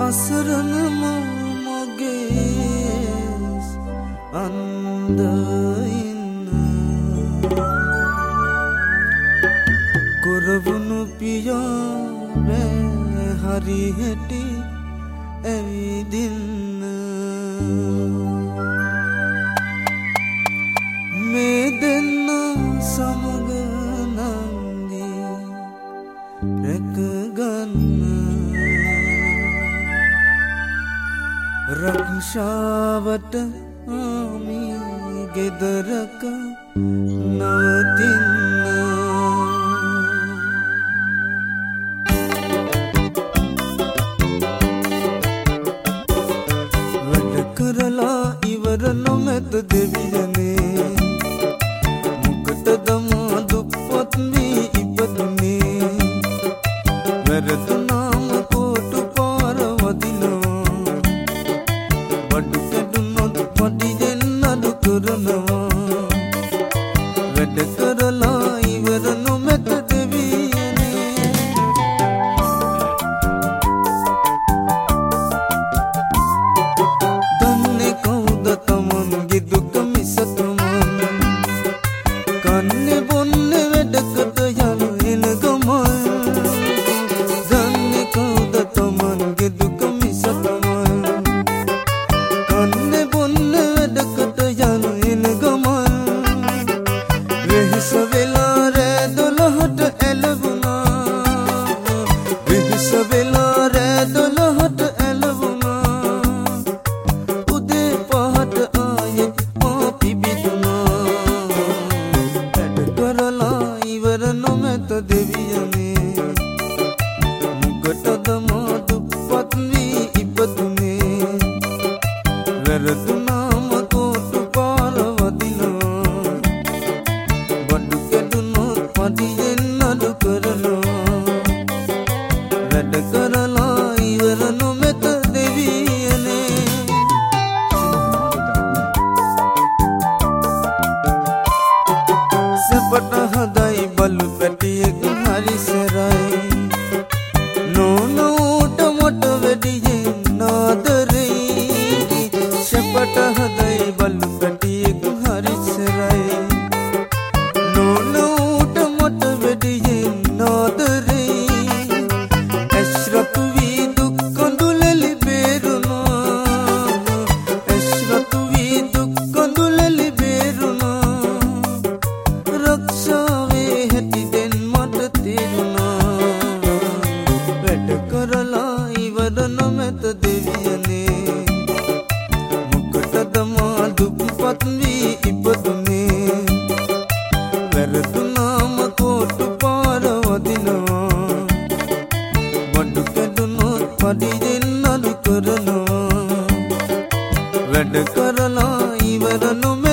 අසරණම මගේ අන්ද ඉන්න කොරවුණු පියා බෑ හරි හැටි ඇවිදින්න මේ දෙන්න සමග නංගි රැකගන්න රක්ෂාවට ආමි ගෙදරක නවතින්න වැඩ කරලා ඉවර නොමැත දෙවියනේ මොකටද මා දුප්පත් වී ඉපදුනේ වැරදුනාම කොටු පාර වදිනවා බඩු කැඩුනොත් පටියෙන් අඩු කරනවා වැඩ කරලා ඉවර නොමැත දෙවියනේ දන්නේ කවුද තමන්ගේ දුක මිස තමන් කන්නේ බොන්නේ වැඩකට යන එන ගමන් දන්නේ කවුද තමන්ගේ දුක මිස තමන් කන්නේ බොන්නේ වැඩකට යන එන ගමන් වෙහස වෙලා රෑ 12ට ඇලවුණා වෙහස වෙලා රෑ 12ට ඇලවුණා උදේ 5ට ආයෙත් මා පිබිදුනා වැඩ කරලා ඉවර නොමැත දෙවියනේ මොකටද මා දුප්පත් වී ඉපදුනේ වැරදුනාම කොටු පාර වදිනවා බඩු කැඩුනොත් පටියෙන් අඩු කරනවා වැඩ කරලා ඉවර නොමැත දෙවියනේ සපට හදයි බලු පැටියෙක් හරි සරයි නෝනෝට මොට වැඩියෙන් නාදරේ සපට හදයි බලු පැටියෙක් හරි සරයි නෝනෝට මොට වැඩියෙන් නාදරේ ඇස්රතු වී දුක් කඳුලලි බේරුණා ඇස්රතු වී දුක් කඳුලලි බේරුණා රක්ෂාවේ හැටිදෙන් මට තේරුණා වැඩ කරලා ඉවර නොමැත දෙවියනේ මොකටද මා දුප්පත් වී ඉපදුනේ වැරදුනාම කොටු පාර වදිනවා බඩු කැඩුනොත් පටියෙන් අඩු කරනවා වැඩ කරලා ඉවර නොමැත